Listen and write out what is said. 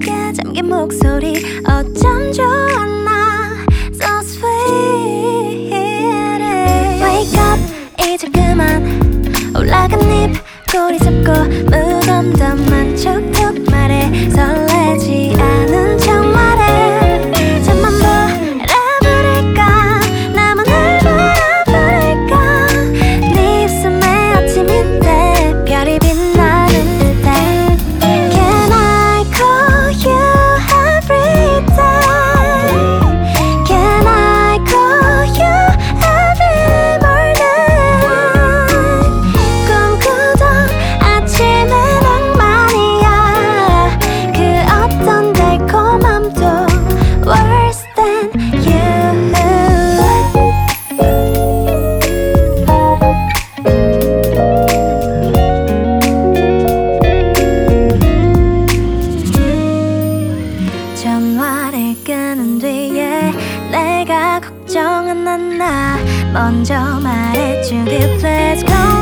속에 잠긴 목소리 어쩜 좋아 나 So sweet Wake up 이제 그만 올라간 입 꼬리 잡고 무덤덤한 척툭 말해 설레지 않은 척 말해 잠만 바라보릴까 나만 날 바라보릴까 네 입숨에 아침인데 별이 빛나는 듯해 Can I call you every day Can I call you every morning 꿈꾸던 아침의 낭만이야 그 어떤 달콤함도 worse than you 전화를 끄는 뒤에 내가 걱정은 않아 먼저 말해주길 Please go